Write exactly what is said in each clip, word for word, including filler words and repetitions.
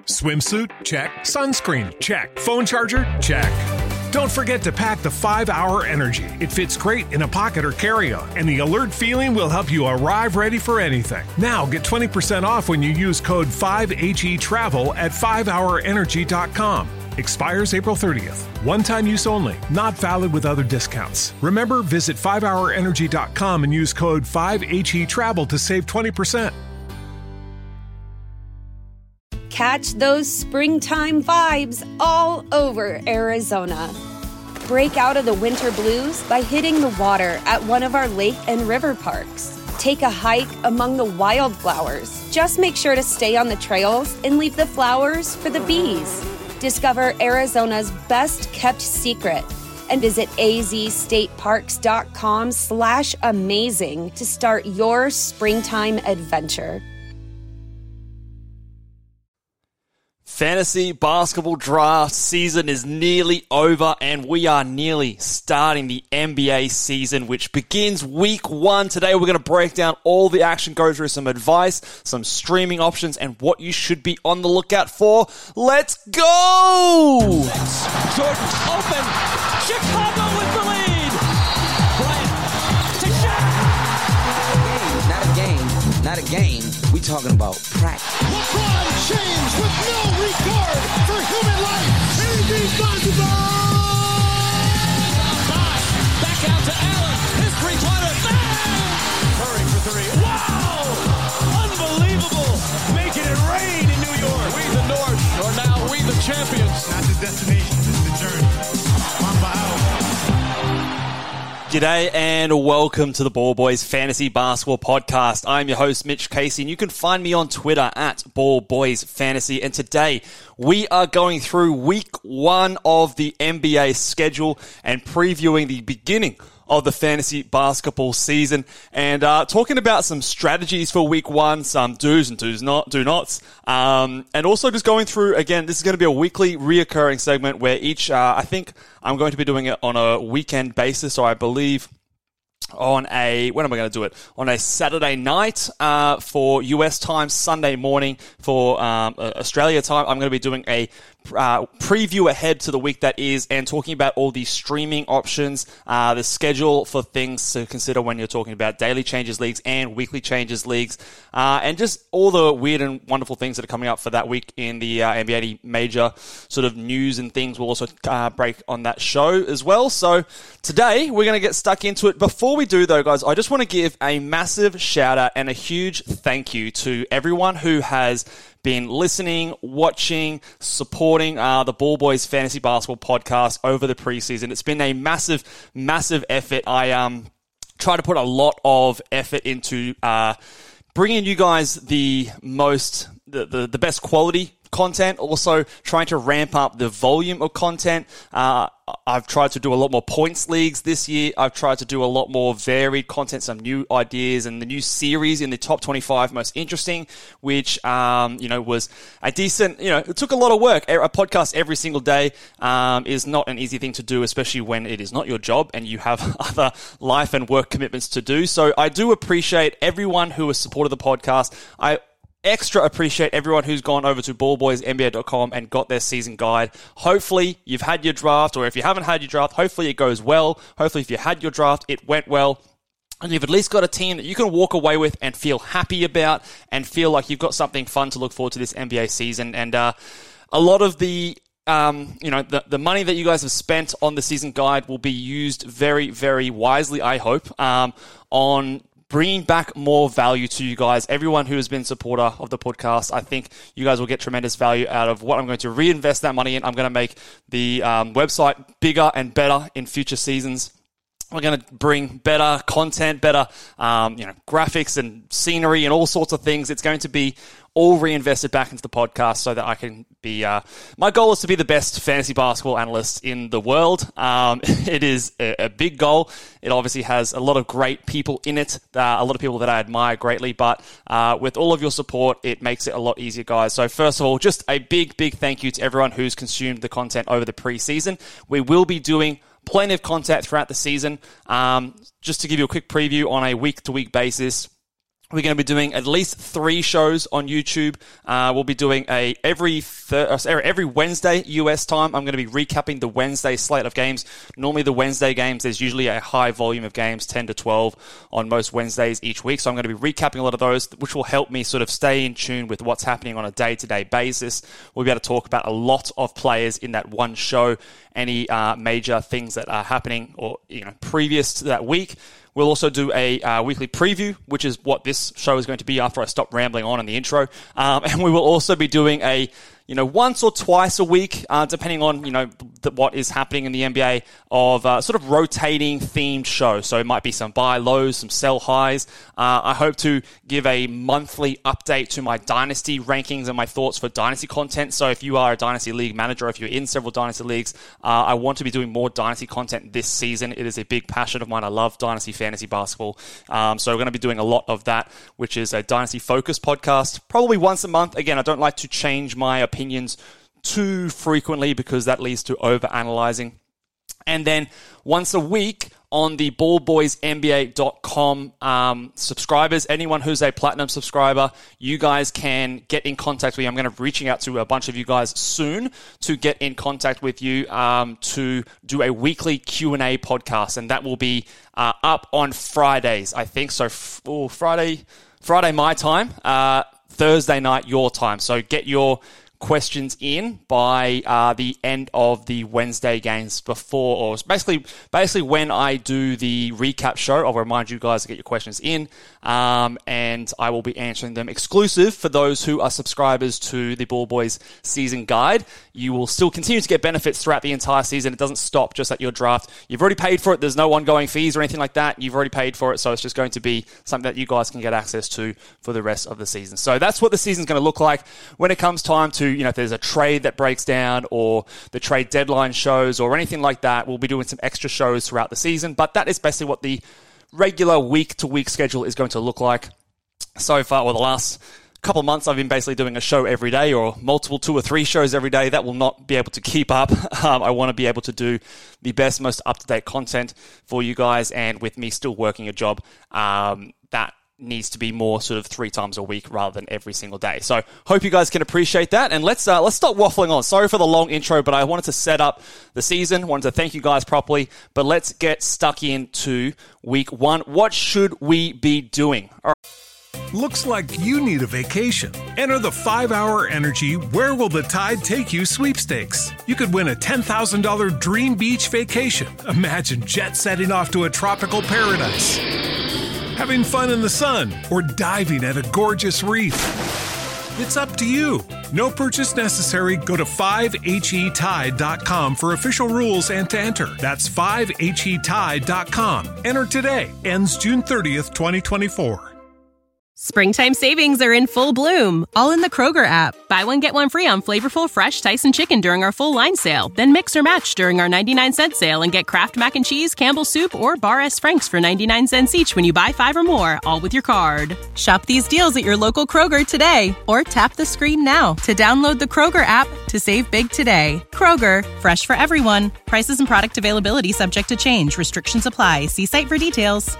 Swimsuit? Check. Sunscreen? Check. Phone charger? Check. Don't forget to pack the five hour Energy. It fits great in a pocket or carry-on, and the alert feeling will help you arrive ready for anything. Now get twenty percent off when you use code five H E travel at five hour energy dot com. Expires April thirtieth. One-time use only. Not valid with other discounts. Remember, visit five hour energy dot com and use code five H E travel to save twenty percent. Catch those springtime vibes all over Arizona. Break out of the winter blues by hitting the water at one of our lake and river parks. Take a hike among the wildflowers. Just make sure to stay on the trails and leave the flowers for the bees. Discover Arizona's best-kept secret and visit azstateparks.com slash amazing to start your springtime adventure. Fantasy basketball draft season is nearly over, and we are nearly starting the N B A season, which begins week one. Today, we're going to break down all the action, go through some advice, some streaming options, and what you should be on the lookout for. Let's go! Jordan open. Chicago with the lead. Bryant to Shaq. Not a game, not a game. We talking about practice. LeBron James with no regard for human life. Irresponsible. Back out to Allen. His three-pointer. Bang! Curry for three. Wow! Unbelievable. Making it rain in New York. We the North, or now we the champions. Not the destination, it's the journey. Mamba out. G'day and welcome to the Ball Boys Fantasy Basketball Podcast. I'm your host, Mitch Casey, and you can find me on Twitter at Ball Boys Fantasy. And today we are going through week one of the N B A schedule and previewing the beginning of the fantasy basketball season, and uh, talking about some strategies for week one, some do's and do's not, do nots, um, and also just going through, again, this is going to be a weekly reoccurring segment where each, uh, I think I'm going to be doing it on a weekend basis, so I believe on a, when am I going to do it? On a Saturday night uh, for U S time, Sunday morning for um, Australia time. I'm going to be doing a uh, preview ahead to the week that is and talking about all the streaming options, uh, the schedule for things to consider when you're talking about daily changes leagues and weekly changes leagues, uh, and just all the weird and wonderful things that are coming up for that week in the uh, N B A major sort of news and things. We'll also uh, break on that show as well. So today we're going to get stuck into it. Before we do though, guys, I just want to give a massive shout out and a huge thank you to everyone who has been listening, watching, supporting uh, the Ball Boys Fantasy Basketball Podcast over the preseason. It's been a massive, massive effort. I um try to put a lot of effort into uh, bringing you guys the most, the, the, the best quality content, also trying to ramp up the volume of content. Uh, I've tried to do a lot more points leagues this year. I've tried to do a lot more varied content, some new ideas, and the new series in the top twenty-five most interesting, which, um, you know, was a decent, you know, it took a lot of work. A podcast every single day um, is not an easy thing to do, especially when it is not your job and you have other life and work commitments to do. So I do appreciate everyone who has supported the podcast. I Extra appreciate everyone who's gone over to ball boys N B A dot com and got their season guide. Hopefully you've had your draft, or if you haven't had your draft, hopefully it goes well. Hopefully if you had your draft, it went well. And you've at least got a team that you can walk away with and feel happy about and feel like you've got something fun to look forward to this N B A season. And uh, a lot of the Um, you know, the, the money that you guys have spent on the season guide will be used very, very wisely, I hope, um, on bringing back more value to you guys. Everyone who has been a supporter of the podcast, I think you guys will get tremendous value out of what I'm going to reinvest that money in. I'm going to make the um, website bigger and better in future seasons. We're going to bring better content, better um, you know, graphics and scenery and all sorts of things. It's going to be all reinvested back into the podcast so that I can be... Uh, my goal is to be the best fantasy basketball analyst in the world. Um, it is a, a big goal. It obviously has a lot of great people in it, uh, a lot of people that I admire greatly, but uh, with all of your support, it makes it a lot easier, guys. So first of all, just a big, big thank you to everyone who's consumed the content over the preseason. We will be doing plenty of content throughout the season. Um, just to give you a quick preview on a week-to-week basis, We're going to be doing at least three shows on YouTube. Uh, we'll be doing a every thir- uh, sorry, every Wednesday U S time. I'm going to be recapping the Wednesday slate of games. Normally the Wednesday games, there's usually a high volume of games, ten to twelve on most Wednesdays each week. So I'm going to be recapping a lot of those, which will help me sort of stay in tune with what's happening on a day-to-day basis. We'll be able to talk about a lot of players in that one show, any uh, major things that are happening or you know previous to that week. We'll also do a uh, weekly preview, which is what this show is going to be after I stop rambling on in the intro. Um, and we will also be doing a, you know, once or twice a week, uh, depending on, you know, the, what is happening in the N B A, of uh, sort of rotating themed show. So it might be some buy lows, some sell highs. Uh, I hope to give a monthly update to my Dynasty rankings and my thoughts for Dynasty content. So if you are a Dynasty League manager, if you're in several Dynasty Leagues, uh, I want to be doing more Dynasty content this season. It is a big passion of mine. I love Dynasty Fantasy Basketball. Um, so we're going to be doing a lot of that, which is a Dynasty Focus podcast, probably once a month. Again, I don't like to change my opinions too frequently because that leads to over-analyzing. And then once a week on the ball boys N B A dot com um, subscribers, anyone who's a platinum subscriber, you guys can get in contact with me. I'm going to be reaching out to a bunch of you guys soon to get in contact with you um, to do a weekly Q and A podcast. And that will be uh, up on Fridays, I think. So f- oh, Friday, Friday my time, uh, Thursday night your time. So get your questions in by uh, the end of the Wednesday games before, or basically basically when I do the recap show. I'll remind you guys to get your questions in, um, and I will be answering them exclusive for those who are subscribers to the Ball Boys season guide. You will still continue to get benefits throughout the entire season. It doesn't stop just at your draft. You've already paid for it. There's no ongoing fees or anything like that. You've already paid for it, so it's just going to be something that you guys can get access to for the rest of the season. So that's what the season's going to look like when it comes time to, you know, if there's a trade that breaks down or the trade deadline shows or anything like that. We'll be doing some extra shows throughout the season, but that is basically what the regular week-to-week schedule is going to look like. So far, well, the last couple of months, I've been basically doing a show every day or multiple two or three shows every day. That will not be able to keep up. Um, I want to be able to do the best, most up-to-date content for you guys, and with me still working a job, um, that needs to be more sort of three times a week rather than every single day. So hope you guys can appreciate that. And let's uh, let's stop waffling on. Sorry for the long intro, but I wanted to set up the season, wanted to thank you guys properly. But let's get stuck into week one. What should we be doing? All right. Looks like you need a vacation. Enter the five hour Energy Where Will the Tide Take You sweepstakes. You could win a ten thousand dollars dream beach vacation. Imagine jet setting off to a tropical paradise, having fun in the sun, or diving at a gorgeous reef. It's up to you. No purchase necessary. Go to five H E tide dot com for official rules and to enter. That's five H E tide dot com. Enter today. Ends June thirtieth, twenty twenty-four. Springtime savings are in full bloom, all in the Kroger app. Buy one, get one free on flavorful fresh Tyson chicken during our full line sale. Then mix or match during our ninety-nine cent sale and get Kraft Mac and Cheese, Campbell's Soup, or Bar S. Frank's for ninety-nine cents each when you buy five or more, all with your card. Shop these deals at your local Kroger today, or tap the screen now to download the Kroger app to save big today. Kroger, fresh for everyone. Prices and product availability subject to change. Restrictions apply. See site for details.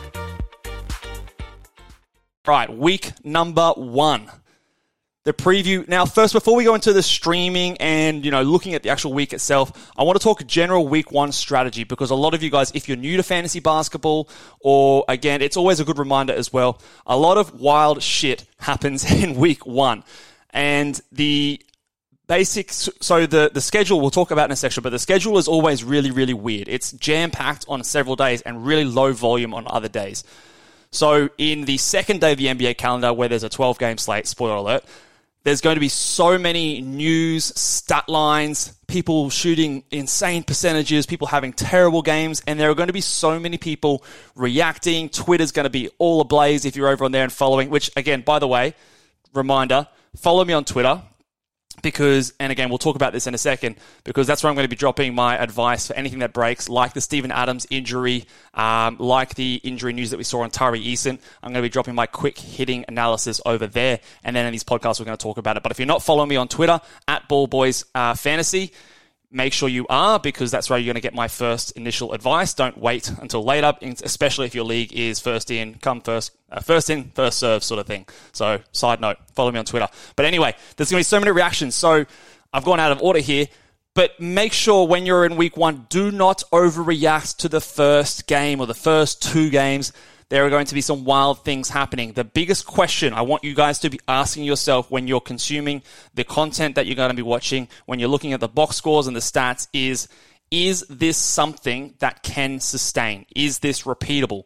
Right, week number one. The preview. Now, first, before we go into the streaming and, you know, looking at the actual week itself, I want to talk general week one strategy, because a lot of you guys, if you're new to fantasy basketball, or again, it's always a good reminder as well, a lot of wild shit happens in week one. And the basics, so the, the schedule we'll talk about in a section, but the schedule is always really, really weird. It's jam-packed on several days and really low volume on other days. So in the second day of the N B A calendar, where there's a twelve-game slate, spoiler alert, there's going to be so many news, stat lines, people shooting insane percentages, people having terrible games, and there are going to be so many people reacting. Twitter's going to be all ablaze if you're over on there and following, which, again, by the way, reminder, follow me on Twitter. Because, and again, we'll talk about this in a second, because that's where I'm going to be dropping my advice for anything that breaks, like the Steven Adams injury, um, like the injury news that we saw on Tari Eason. I'm going to be dropping my quick hitting analysis over there, and then in these podcasts we're going to talk about it. But if you're not following me on Twitter, at Ball Boys uh, Fantasy, make sure you are, because that's where you're going to get my first initial advice. Don't wait until later, especially if your league is first in, come first, uh, first in, first serve sort of thing. So, side note, follow me on Twitter. But anyway, there's going to be so many reactions. So, I've gone out of order here. But make sure when you're in week one, do not overreact to the first game or the first two games. There are going to be some wild things happening. The biggest question I want you guys to be asking yourself when you're consuming the content that you're going to be watching, when you're looking at the box scores and the stats is, is this something that can sustain? Is this repeatable?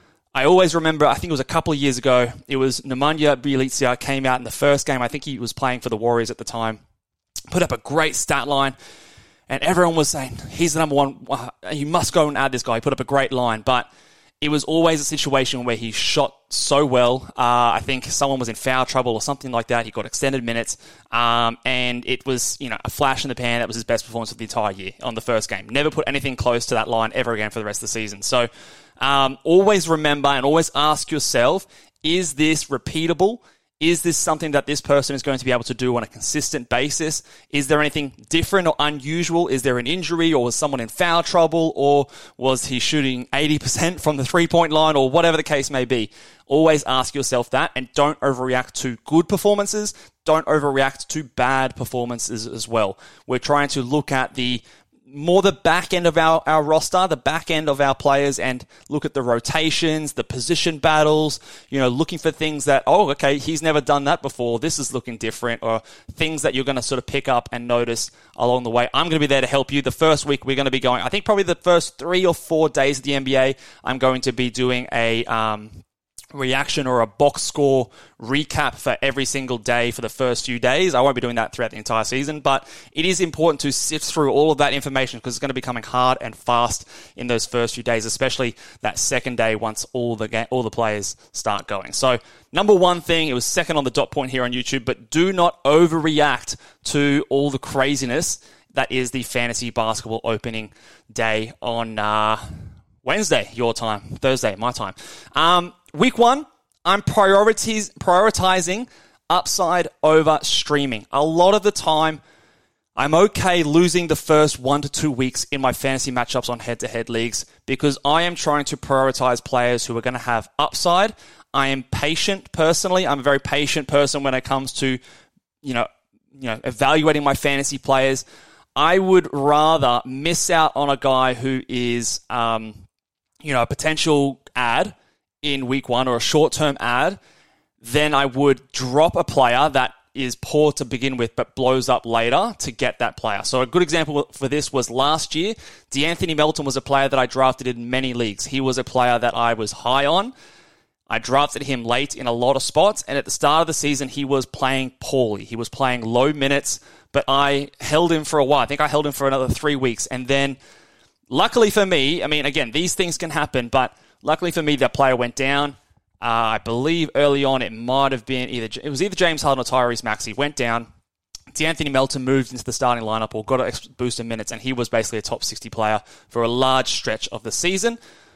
I always remember, I think it was a couple of years ago, it was Nemanja Bjelica came out in the first game. I think he was playing for the Warriors at the time. Put up a great stat line, and everyone was saying, he's the number one, uh, you must go and add this guy. He put up a great line, but it was always a situation where he shot so well. Uh, I think someone was in foul trouble or something like that. He got extended minutes, um, and it was, you know, a flash in the pan. That was his best performance of the entire year on the first game. Never put anything close to that line ever again for the rest of the season. So um, always remember and always ask yourself, is this repeatable? Is this something that this person is going to be able to do on a consistent basis? Is there anything different or unusual? Is there an injury, or was someone in foul trouble, or was he shooting eighty percent from the three-point line, or whatever the case may be? Always ask yourself that, and don't overreact to good performances. Don't overreact to bad performances as well. We're trying to look at the more the back end of our, our roster, the back end of our players, and look at the rotations, the position battles, you know, looking for things that, oh, okay, he's never done that before. This is looking different, or things that you're going to sort of pick up and notice along the way. I'm going to be there to help you. The first week we're going to be going, I think probably the first three or four days of the N B A, I'm going to be doing a, um, reaction or a box score recap for every single day for the first few days. I won't be doing that throughout the entire season, but it is important to sift through all of that information, because it's going to be coming hard and fast in those first few days, especially that second day once all the ga- all the players start going. So number one thing, it was second on the dot point here on YouTube, but do not overreact to all the craziness that is the fantasy basketball opening day on uh, Wednesday, your time, Thursday, my time. Um, Week one, I'm priorities, prioritizing upside over streaming. A lot of the time, I'm okay losing the first one to two weeks in my fantasy matchups on head-to-head leagues, because I am trying to prioritize players who are going to have upside. I am patient personally. I'm a very patient person when it comes to, you know, you know, evaluating my fantasy players. I would rather miss out on a guy who is, um, you know, a potential ad in week one, or a short-term ad, then I would drop a player that is poor to begin with but blows up later to get that player. So a good example for this was last year. DeAnthony Melton was a player that I drafted in many leagues. He was a player that I was high on. I drafted him late in a lot of spots, and at the start of the season, he was playing poorly. He was playing low minutes, but I held him for a while. I think I held him for another three weeks, and then luckily for me, I mean, again, these things can happen, but luckily for me, that player went down. Uh, I believe early on it might have been either it was either James Harden or Tyrese Maxey went down. DeAnthony Melton moved into the starting lineup or got a boost in minutes, and he was basically a top sixty player for a large stretch of the season.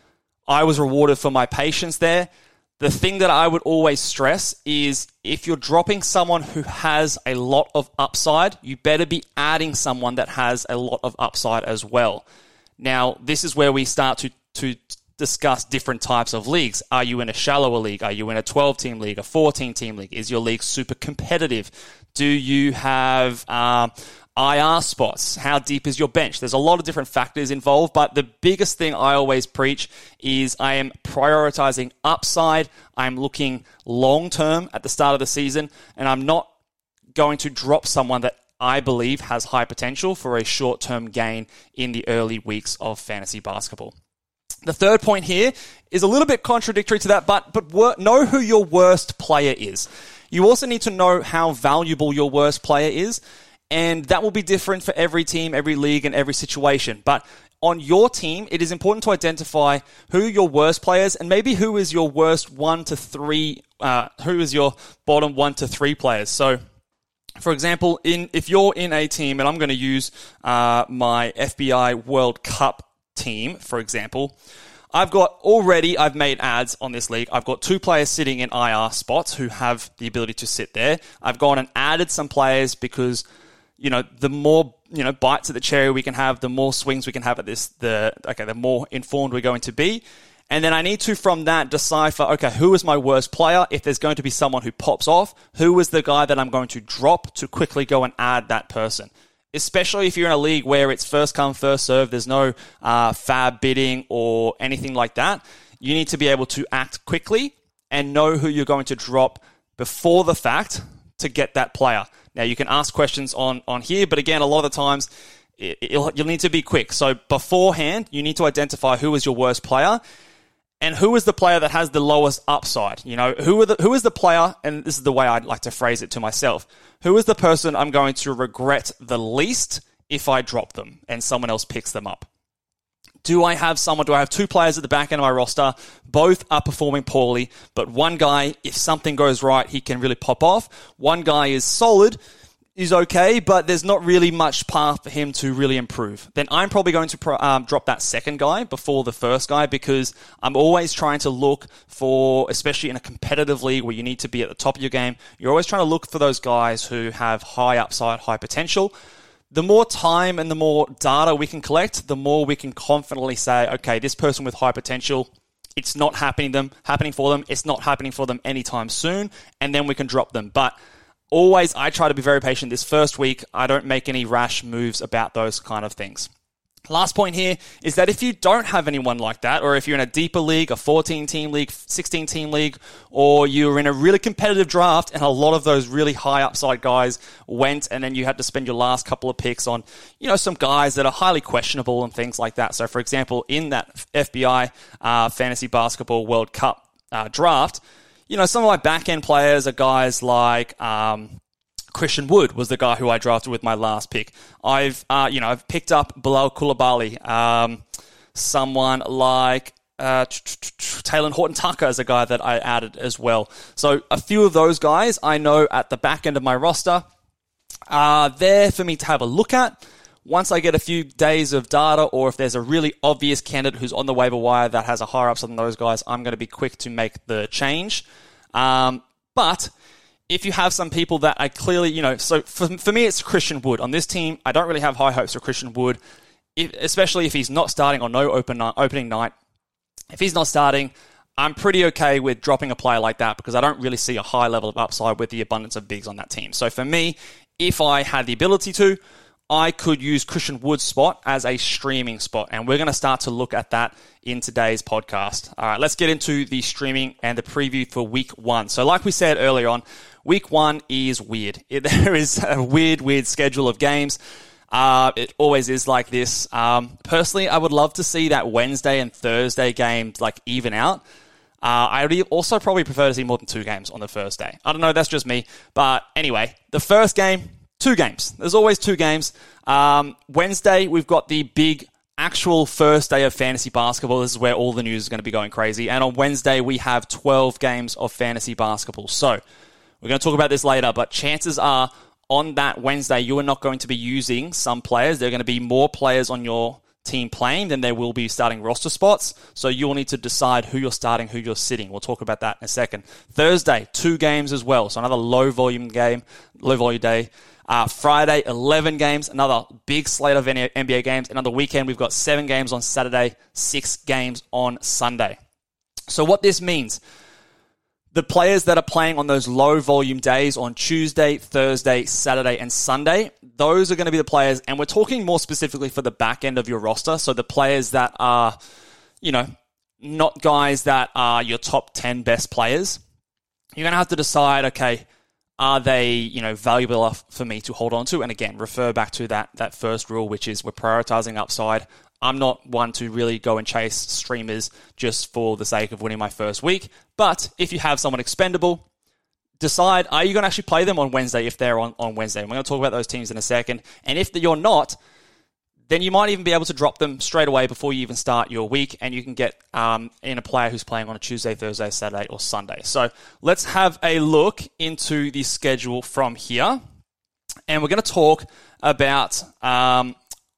I was rewarded for my patience there. The thing that I would always stress is if you're dropping someone who has a lot of upside, you better be adding someone that has a lot of upside as well. Now, this is where we start to to discuss different types of leagues. Are you in a shallower league? Are you in a twelve-team league, a fourteen-team league? Is your league super competitive? Do you have um, I R spots? How deep is your bench? There's a lot of different factors involved, but the biggest thing I always preach is I am prioritizing upside. I'm looking long-term at the start of the season, and I'm not going to drop someone that I believe has high potential for a short-term gain in the early weeks of fantasy basketball. The third point here is a little bit contradictory to that, but but wor- know who your worst player is. You also need to know how valuable your worst player is, and that will be different for every team, every league, and every situation. But on your team, it is important to identify who your worst players, and maybe who is your worst one to three, uh, who is your bottom one to three players. So, for example, in if you're in a team, and I'm going to use uh, my F B I World Cup team, for example, I've got already, I've made ads on this league. I've got two players sitting in I R spots who have the ability to sit there. I've gone and added some players because, you know, the more you know, bites at the cherry we can have, the more swings we can have at this, the okay, the more informed we're going to be. And then I need to, from that, decipher, okay, who is my worst player? If there's going to be someone who pops off, who is the guy that I'm going to drop to quickly go and add that person? Especially if you're in a league where it's first come, first serve, there's no uh, fab bidding or anything like that. You need to be able to act quickly and know who you're going to drop before the fact to get that player. Now, you can ask questions on, on here, but again, a lot of the times, it, you'll, you'll need to be quick. So beforehand, you need to identify who is your worst player and who is the player that has the lowest upside. You know, who are the, who is the player, and this is the way I'd like to phrase it to myself, who is the person I'm going to regret the least if I drop them and someone else picks them up? Do I have someone, do I have two players at the back end of my roster? Both are performing poorly, but one guy, if something goes right, he can really pop off. One guy is solid, is okay, but there's not really much path for him to really improve. Then I'm probably going to pro, um, drop that second guy before the first guy, because I'm always trying to look for, especially in a competitive league where you need to be at the top of your game, you're always trying to look for those guys who have high upside, high potential. The more time and the more data we can collect, the more we can confidently say, okay, this person with high potential, it's not happening them, happening for them, it's not happening for them anytime soon, and then we can drop them. But always, I try to be very patient. This first week, I don't make any rash moves about those kind of things. Last point here is that if you don't have anyone like that, or if you're in a deeper league, a fourteen-team league, sixteen-team league, or you're in a really competitive draft and a lot of those really high upside guys went, and then you had to spend your last couple of picks on, you know, some guys that are highly questionable and things like that. So, for example, in that F B I uh, Fantasy Basketball World Cup uh, draft, you know, some of my back-end players are guys like Um, Christian Wood was the guy who I drafted with my last pick. I've, uh, you know, I've picked up Bilal Coulibaly, um, someone like uh, Taylor Horton-Tucker is a guy that I added as well. So a few of those guys I know at the back end of my roster are there for me to have a look at. Once I get a few days of data, or if there's a really obvious candidate who's on the waiver wire that has a higher upside than those guys, I'm going to be quick to make the change. Um, but if you have some people that are clearly, you know, so for, for me, it's Christian Wood. On this team, I don't really have high hopes for Christian Wood, if, especially if he's not starting on no open night, opening night. If he's not starting, I'm pretty okay with dropping a player like that, because I don't really see a high level of upside with the abundance of bigs on that team. So for me, if I had the ability to, I could use Christian Wood's spot as a streaming spot, and we're going to start to look at that in today's podcast. All right, let's get into the streaming and the preview for week one. So like we said earlier on, week one is weird. It, there is a weird, weird schedule of games. Uh, it always is like this. Um, personally, I would love to see that Wednesday and Thursday games like even out. Uh, I would also probably prefer to see more than two games on the first day. I don't know, that's just me. But anyway, the first game, two games. There's always two games. Um, Wednesday, we've got the big actual first day of fantasy basketball. This is where all the news is going to be going crazy. And on Wednesday, we have twelve games of fantasy basketball. So we're going to talk about this later, but chances are on that Wednesday, you are not going to be using some players. There are going to be more players on your team playing than there will be starting roster spots. So you'll need to decide who you're starting, who you're sitting. We'll talk about that in a second. Thursday, two games as well. So another low volume game, low volume day. Uh, Friday, eleven games, another big slate of N B A games. Another weekend, we've got seven games on Saturday, six games on Sunday. So what this means, the players that are playing on those low volume days on Tuesday, Thursday, Saturday, and Sunday, those are going to be the players, and we're talking more specifically for the back end of your roster. So the players that are, you know, not guys that are your top ten best players. You're going to have to decide, okay, are they, you know, valuable enough for me to hold on to? And again, refer back to that that first rule, which is we're prioritizing upside. I'm not one to really go and chase streamers just for the sake of winning my first week. But if you have someone expendable, decide, are you going to actually play them on Wednesday if they're on, on Wednesday? And we're going to talk about those teams in a second. And if you're not, then you might even be able to drop them straight away before you even start your week, and you can get um, in a player who's playing on a Tuesday, Thursday, Saturday, or Sunday. So let's have a look into the schedule from here. And we're going to talk about um,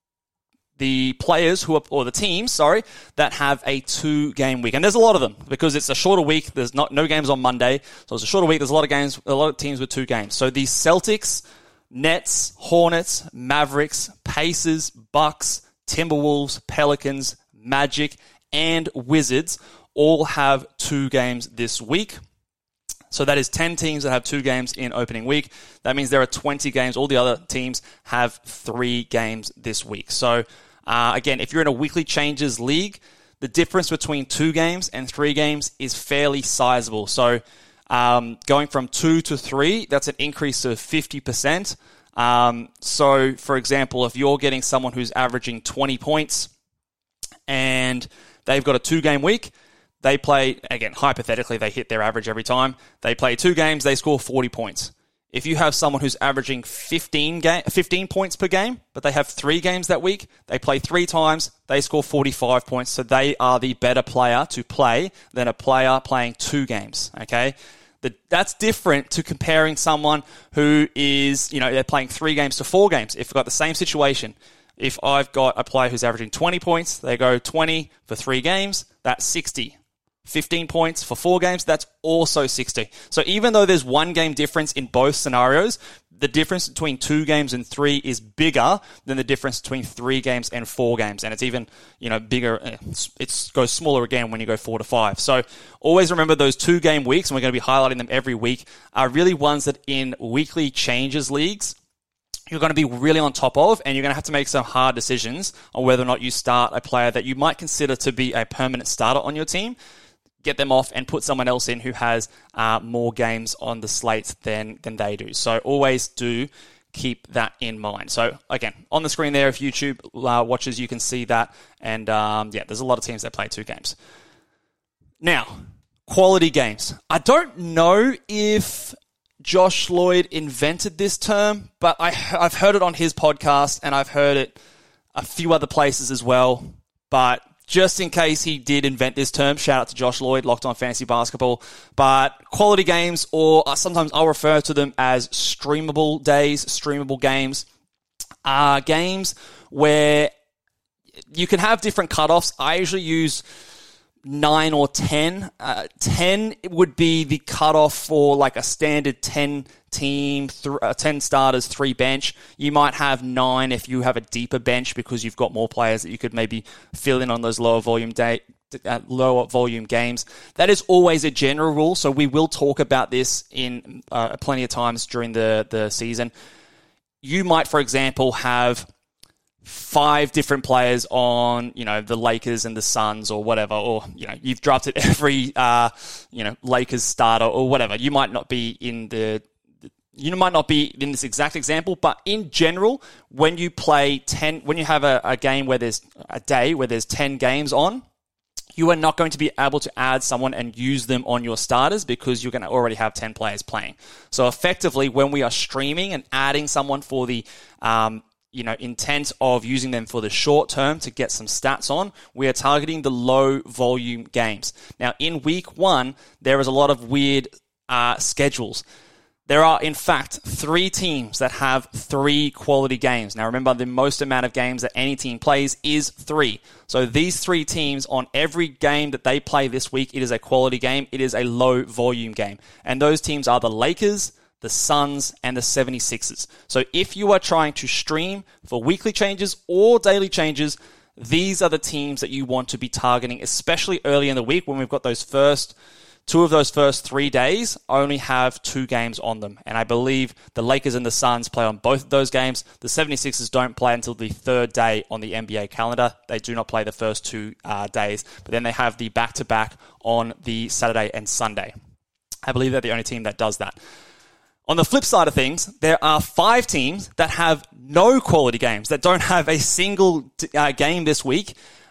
the players who are, or the teams, sorry, that have a two-game week. And there's a lot of them because it's a shorter week. There's not no games on Monday. So it's a shorter week. There's a lot of games, a lot of teams with two games. So the Celtics, Nets, Hornets, Mavericks, Pacers, Bucks, Timberwolves, Pelicans, Magic, and Wizards all have two games this week. So that is ten teams that have two games in opening week. That means there are twenty games. All the other teams have three games this week. So uh, again, if you're in a weekly changes league, the difference between two games and three games is fairly sizable. So um, going from two to three, that's an increase of fifty percent. Um, so, for example, if you're getting someone who's averaging twenty points and they've got a two-game week, they play, again, hypothetically, they hit their average every time. They play two games, they score forty points. If you have someone who's averaging fifteen, ga- fifteen points per game, but they have three games that week, they play three times, they score forty-five points. So they are the better player to play than a player playing two games, okay? The, that's different to comparing someone who is, you know, they're playing three games to four games. If you've got the same situation, if I've got a player who's averaging twenty points, they go twenty for three games, that's sixty. fifteen points for four games, that's also sixty. So even though there's one game difference in both scenarios, the difference between two games and three is bigger than the difference between three games and four games. And it's even, you know, bigger. It goes smaller again when you go four to five. So always remember those two game weeks, and we're going to be highlighting them every week, are really ones that in weekly changes leagues, you're going to be really on top of, and you're going to have to make some hard decisions on whether or not you start a player that you might consider to be a permanent starter on your team, get them off and put someone else in who has uh, more games on the slate than than they do. So always do keep that in mind. So again, on the screen there, if YouTube uh, watches, you can see that. And um, yeah, there's a lot of teams that play two games. Now, quality games. I don't know if Josh Lloyd invented this term, but I, I've heard it on his podcast, and I've heard it a few other places as well. But just in case he did invent this term, shout out to Josh Lloyd, Locked On Fantasy Basketball. But quality games, or sometimes I'll refer to them as streamable days, streamable games, are games where you can have different cutoffs. I usually use nine or ten. Uh, ten would be the cutoff for like a standard ten team, th- uh, ten starters, three bench. You might have nine if you have a deeper bench because you've got more players that you could maybe fill in on those lower volume day, uh, lower volume games. That is always a general rule, so we will talk about this in uh, plenty of times during the, the season. You might, for example, have five different players on, you know, the Lakers and the Suns or whatever, or, you know, you've drafted every, uh, you know, Lakers starter or whatever. You might not be in the, you might not be in this exact example, but in general, when you play ten, when you have a, a game where there's a day where there's ten games on, you are not going to be able to add someone and use them on your starters because you're going to already have ten players playing. So effectively, when we are streaming and adding someone for the, um, you know, intent of using them for the short term to get some stats on, we are targeting the low volume games. Now, in week one, there is a lot of weird uh, schedules. There are, in fact, three teams that have three quality games. Now, remember, the most amount of games that any team plays is three. So these three teams, on every game that they play this week, it is a quality game. It is a low volume game. And those teams are the Lakers, the Suns, and the seventy-sixers. So if you are trying to stream for weekly changes or daily changes, these are the teams that you want to be targeting, especially early in the week when we've got those first, two of those first three days only have two games on them. And I believe the Lakers and the Suns play on both of those games. The seventy-sixers don't play until the third day on the N B A calendar. They do not play the first two uh, days, but then they have the back-to-back on the Saturday and Sunday. I believe they're the only team that does that. On the flip side of things, there are five teams that have no quality games, that don't have a single uh, game this week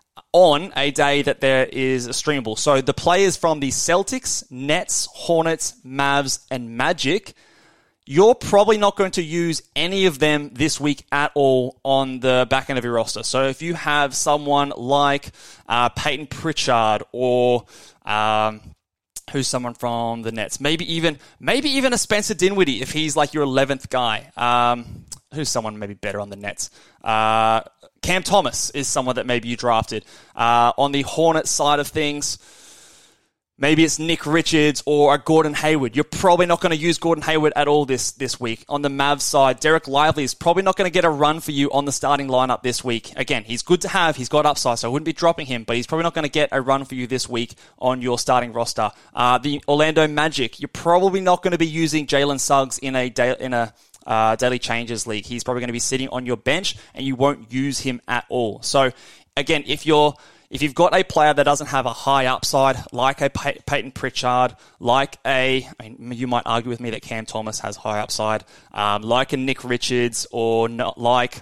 on a day that there is a streamable. So the players from the Celtics, Nets, Hornets, Mavs, and Magic, you're probably not going to use any of them this week at all on the back end of your roster. So if you have someone like uh, Peyton Pritchard or Um, who's someone from the Nets? Maybe even maybe even a Spencer Dinwiddie if he's like your eleventh guy. Um, who's someone maybe better on the Nets? Uh, Cam Thomas is someone that maybe you drafted. Uh, on the Hornets side of things, Maybe it's Nick Richards or a Gordon Hayward. You're probably not going to use Gordon Hayward at all this, this week. On the Mavs side, Derek Lively is probably not going to get a run for you on the starting lineup this week. Again, he's good to have. He's got upside, so I wouldn't be dropping him, but he's probably not going to get a run for you this week on your starting roster. Uh, the Orlando Magic, you're probably not going to be using Jalen Suggs in a day, in a uh, daily changes league. He's probably going to be sitting on your bench, and you won't use him at all. So, again, if you're If you've got a player that doesn't have a high upside, like a Pey- Peyton Pritchard, like a, I mean, you might argue with me that Cam Thomas has high upside, um, like a Nick Richards, or not like,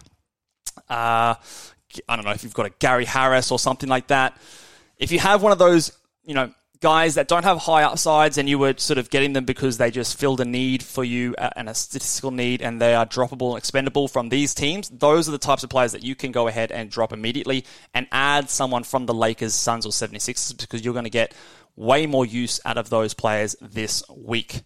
uh, I don't know, if you've got a Gary Harris or something like that. If you have one of those, you know, guys that don't have high upsides and you were sort of getting them because they just filled a need for you and a statistical need and they are droppable and expendable from these teams, those are the types of players that you can go ahead and drop immediately and add someone from the Lakers, Suns, or seventy-sixers because you're going to get way more use out of those players this week.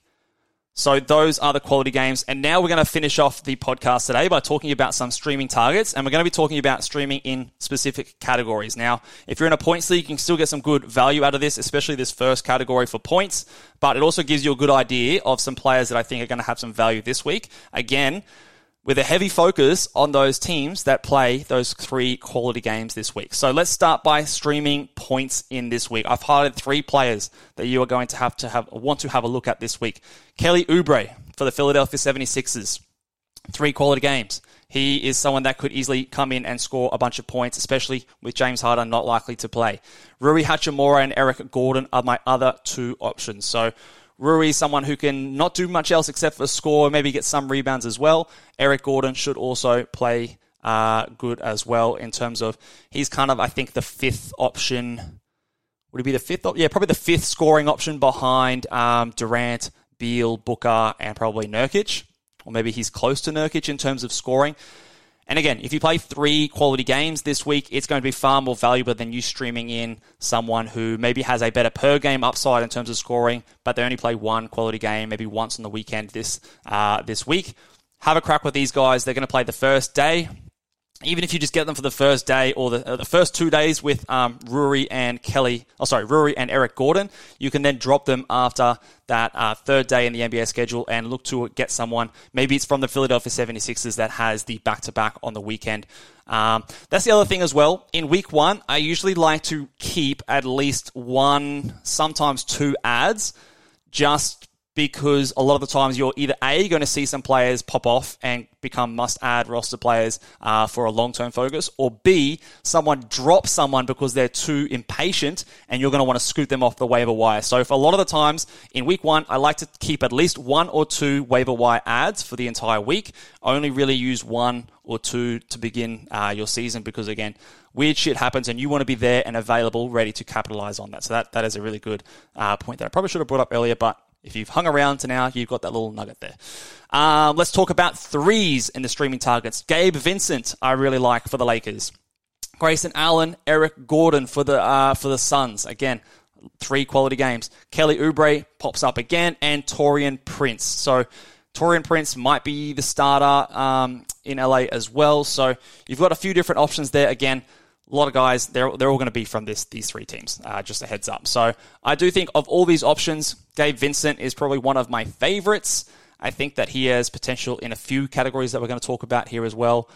So those are the quality games. And now we're going to finish off the podcast today by talking about some streaming targets. And we're going to be talking about streaming in specific categories. Now, if you're in a points league, you can still get some good value out of this, especially this first category for points. But it also gives you a good idea of some players that I think are going to have some value this week. Again, with a heavy focus on those teams that play those three quality games this week. So let's start by streaming points in this week. I've highlighted three players that you are going to have to have want to have a look at this week. Kelly Oubre for the Philadelphia seventy-sixers. Three quality games. He is someone that could easily come in and score a bunch of points, especially with James Harden not likely to play. Rui Hachimura and Eric Gordon are my other two options. So Rui is someone who can not do much else except for score, maybe get some rebounds as well. Eric Gordon should also play uh, good as well in terms of, he's kind of, I think, the fifth option. Would he be the fifth? Op- yeah, probably the fifth scoring option behind um, Durant, Beal, Booker, and probably Nurkic. Or maybe he's close to Nurkic in terms of scoring. And again, if you play three quality games this week, it's going to be far more valuable than you streaming in someone who maybe has a better per game upside in terms of scoring, but they only play one quality game, maybe once on the weekend this uh, this week. Have a crack with these guys. They're going to play the first day. Even if you just get them for the first day or the, uh, the first two days with um, Rui and Kelly, oh sorry, Rui and Eric Gordon, you can then drop them after that uh, third day in the N B A schedule and look to get someone. Maybe it's from the Philadelphia seventy-sixers that has the back-to-back on the weekend. Um, that's the other thing as well. In week one, I usually like to keep at least one, sometimes two ads, just because a lot of the times you're either A, going to see some players pop off and become must-add roster players uh, for a long-term focus, or B, someone drops someone because they're too impatient and you're going to want to scoot them off the waiver wire. So for a lot of the times in week one, I like to keep at least one or two waiver wire ads for the entire week. Only really use one or two to begin uh, your season because, again, weird shit happens and you want to be there and available, ready to capitalize on that. So that, that is a really good uh, point that I probably should have brought up earlier, but if you've hung around to now, you've got that little nugget there. Um, let's talk about threes in the streaming targets. Gabe Vincent, I really like for the Lakers. Grayson Allen, Eric Gordon for the uh, for the Suns. Again, three quality games. Kelly Oubre pops up again, and Taurean Prince. So Taurean Prince might be the starter um, in L A as well. So you've got a few different options there. Again, a lot of guys, they're they're all going to be from this these three teams, uh, just a heads up. So I do think of all these options, Gabe Vincent is probably one of my favorites. I think that he has potential in a few categories that we're going to talk about here as well.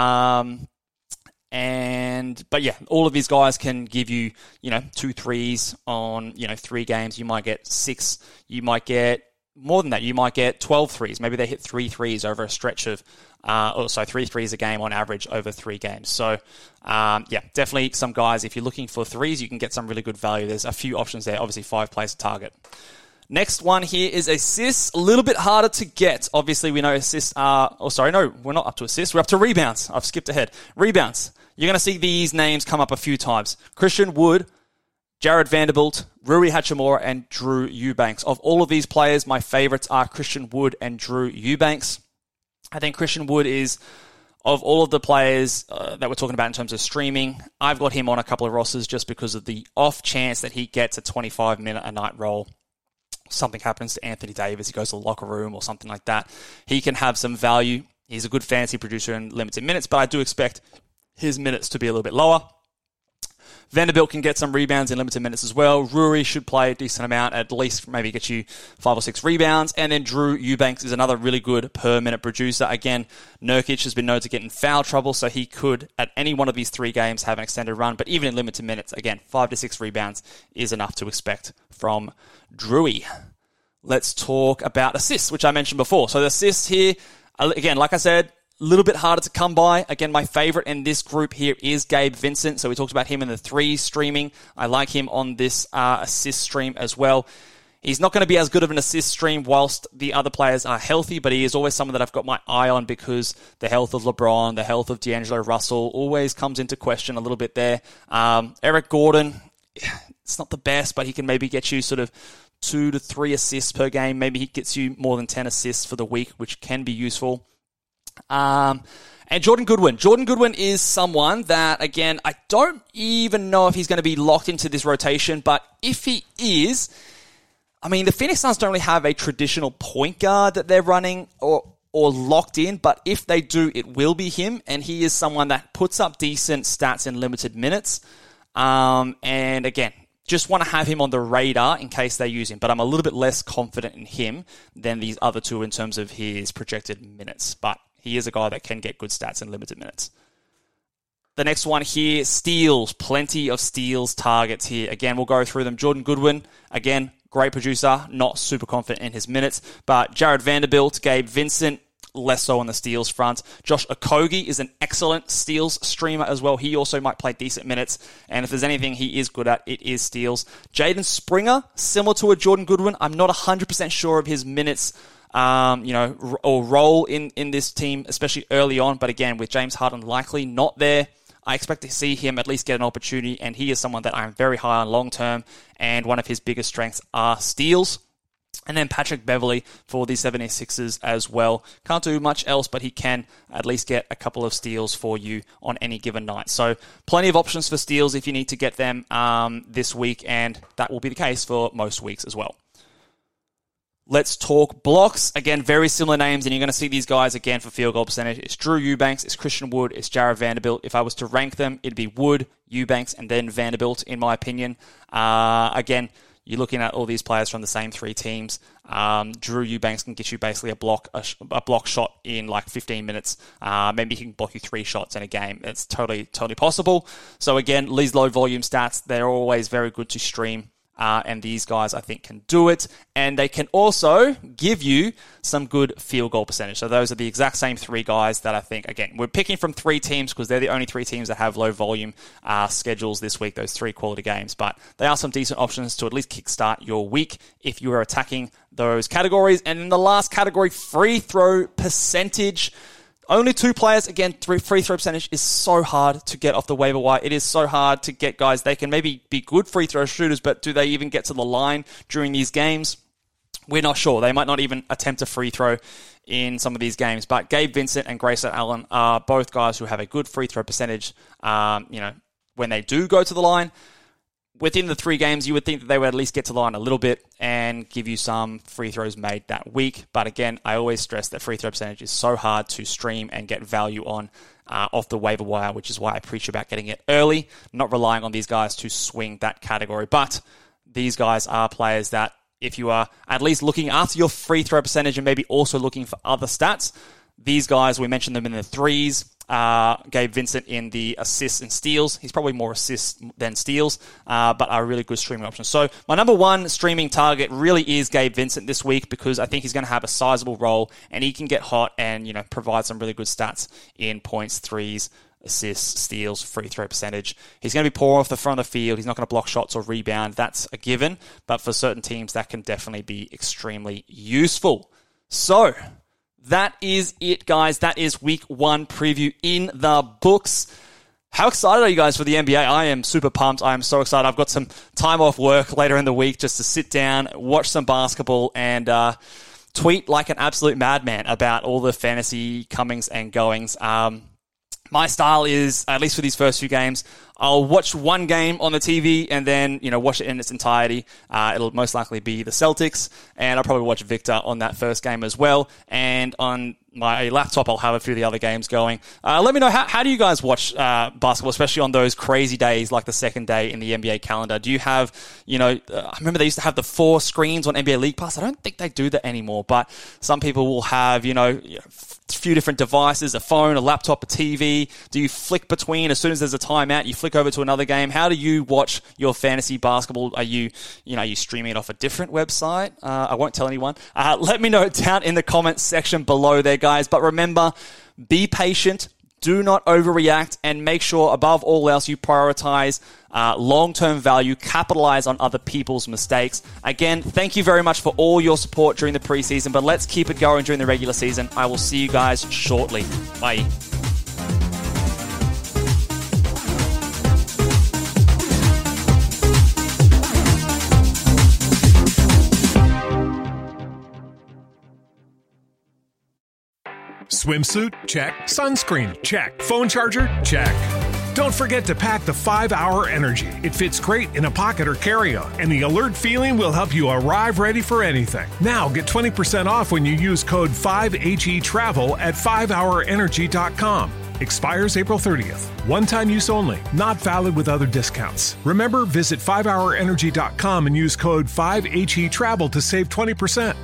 Um, and but yeah, all of these guys can give you, you know, two threes on, you know, three games. You might get six. You might get more than that. You might get twelve threes. Maybe they hit three threes over a stretch of, uh, or so three threes a game on average over three games. So, um, yeah, definitely some guys, if you're looking for threes, you can get some really good value. There's a few options there. Obviously, five players to target. Next one here is assists. A little bit harder to get. Obviously, we know assists are, oh, sorry, no, we're not up to assists. We're up to rebounds. I've skipped ahead. Rebounds. You're going to see these names come up a few times. Christian Wood, Jared Vanderbilt, Rui Hachimura, and Drew Eubanks. Of all of these players, my favorites are Christian Wood and Drew Eubanks. I think Christian Wood is, of all of the players uh, that we're talking about in terms of streaming, I've got him on a couple of rosters just because of the off chance that he gets a twenty-five minute a night role. Something happens to Anthony Davis, he goes to the locker room or something like that. He can have some value. He's a good fantasy producer in limited minutes, but I do expect his minutes to be a little bit lower. Vanderbilt can get some rebounds in limited minutes as well. Rui should play a decent amount, at least maybe get you five or six rebounds. And then Drew Eubanks is another really good per-minute producer. Again, Nurkic has been known to get in foul trouble, so he could, at any one of these three games, have an extended run. But even in limited minutes, again, five to six rebounds is enough to expect from Drewy. Let's talk about assists, which I mentioned before. So the assists here, again, like I said, a little bit harder to come by. Again, my favorite in this group here is Gabe Vincent. So we talked about him in the three streaming. I like him on this uh, assist stream as well. He's not going to be as good of an assist stream whilst the other players are healthy, but he is always someone that I've got my eye on because the health of LeBron, the health of D'Angelo Russell always comes into question a little bit there. Um, Eric Gordon, it's not the best, but he can maybe get you sort of two to three assists per game. Maybe he gets you more than ten assists for the week, which can be useful. Um, and Jordan Goodwin. Jordan Goodwin is someone that, again, I don't even know if he's going to be locked into this rotation, but if he is, I mean, the Phoenix Suns don't really have a traditional point guard that they're running or or locked in, but if they do, it will be him, and he is someone that puts up decent stats in limited minutes. Um, and again, just want to have him on the radar in case they use him, but I'm a little bit less confident in him than these other two in terms of his projected minutes, but he is a guy that can get good stats in limited minutes. The next one here, steals. Plenty of steals targets here. Again, we'll go through them. Jordan Goodwin, again, great producer, not super confident in his minutes, but Jared Vanderbilt, Gabe Vincent, less so on the steals front. Josh Okogie is an excellent steals streamer as well. He also might play decent minutes, and if there's anything he is good at, it is steals. Jaden Springer, similar to a Jordan Goodwin. I'm not one hundred percent sure of his minutes Um, you know, or role in, in this team, especially early on. But again, with James Harden likely not there, I expect to see him at least get an opportunity, and he is someone that I'm very high on long term, and one of his biggest strengths are steals. And then Patrick Beverley for the seventy-sixers as well. Can't do much else, but he can at least get a couple of steals for you on any given night. So plenty of options for steals if you need to get them um, this week, and that will be the case for most weeks as well. Let's talk blocks. Again, very similar names, and you're going to see these guys again for field goal percentage. It's Drew Eubanks, it's Christian Wood, it's Jared Vanderbilt. If I was to rank them, it'd be Wood, Eubanks, and then Vanderbilt, in my opinion. Uh, again, you're looking at all these players from the same three teams. Um, Drew Eubanks can get you basically a block a, a block shot in like fifteen minutes. Uh, maybe he can block you three shots in a game. It's totally, totally possible. So again, these low volume stats, they're always very good to stream. Uh, and these guys, I think, can do it. And they can also give you some good field goal percentage. So those are the exact same three guys that I think, again, we're picking from three teams because they're the only three teams that have low volume uh, schedules this week, those three quality games. But they are some decent options to at least kickstart your week if you are attacking those categories. And in the last category, free throw percentage. Only two players. Again, free throw percentage is so hard to get off the waiver wire. It is so hard to get guys. They can maybe be good free throw shooters, but do they even get to the line during these games? We're not sure. They might not even attempt a free throw in some of these games. But Gabe Vincent and Grayson Allen are both guys who have a good free throw percentage. Um, you know, when they do go to the line, within the three games, you would think that they would at least get to the line a little bit and give you some free throws made that week. But again, I always stress that free throw percentage is so hard to stream and get value on uh, off the waiver wire, which is why I preach about getting it early, not relying on these guys to swing that category. But these guys are players that if you are at least looking after your free throw percentage and maybe also looking for other stats, these guys, we mentioned them in the threes. Uh, Gabe Vincent in the assists and steals. He's probably more assists than steals, uh, but are really good streaming options. So my number one streaming target really is Gabe Vincent this week because I think he's going to have a sizable role and he can get hot and, you know, provide some really good stats in points, threes, assists, steals, free throw percentage. He's going to be poor off the front of the field. He's not going to block shots or rebound. That's a given, but for certain teams, that can definitely be extremely useful. So that is it, guys. That is week one preview in the books. How excited are you guys for the N B A? I am super pumped. I am so excited. I've got some time off work later in the week just to sit down, watch some basketball, and uh, tweet like an absolute madman about all the fantasy comings and goings. Um, my style is, at least for these first few games, I'll watch one game on the T V and then, you know, watch it in its entirety. Uh, it'll most likely be the Celtics, and I'll probably watch Victor on that first game as well. And on my laptop, I'll have a few of the other games going. Uh, let me know, how, how do you guys watch uh, basketball, especially on those crazy days like the second day in the N B A calendar? Do you have, you know, uh, I remember they used to have the four screens on N B A League Pass. I don't think they do that anymore, but some people will have, you know, you know a few different devices, a phone, a laptop, a T V. Do you flick between, as soon as there's a timeout, you flick over to another game? How do you watch your fantasy basketball? Are you, you know, are you streaming it off a different website? Uh, I won't tell anyone. Uh, let me know down in the comments section below there, guys. But remember, be patient. Do not overreact, and make sure, above all else, you prioritize uh, long-term value, capitalize on other people's mistakes. Again, thank you very much for all your support during the preseason, but let's keep it going during the regular season. I will see you guys shortly. Bye. Swimsuit? Check. Sunscreen? Check. Phone charger? Check. Don't forget to pack the five hour Energy. It fits great in a pocket or carry-on, and the alert feeling will help you arrive ready for anything. Now get twenty percent off when you use code five H E Travel at five hour energy dot com. Expires April thirtieth. One-time use only. Not valid with other discounts. Remember, visit five hour energy dot com and use code five H E Travel to save twenty percent.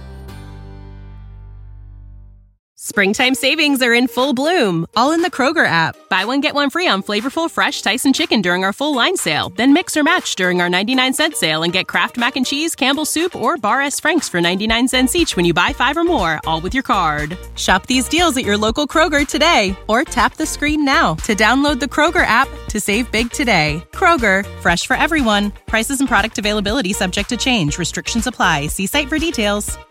Springtime savings are in full bloom, all in the Kroger app. Buy one, get one free on flavorful, fresh Tyson chicken during our full line sale. Then mix or match during our ninety-nine cent sale and get Kraft Mac and Cheese, Campbell's Soup, or Bar S. Frank's for ninety-nine cents each when you buy five or more, all with your card. Shop these deals at your local Kroger today, or tap the screen now to download the Kroger app to save big today. Kroger, fresh for everyone. Prices and product availability subject to change. Restrictions apply. See site for details.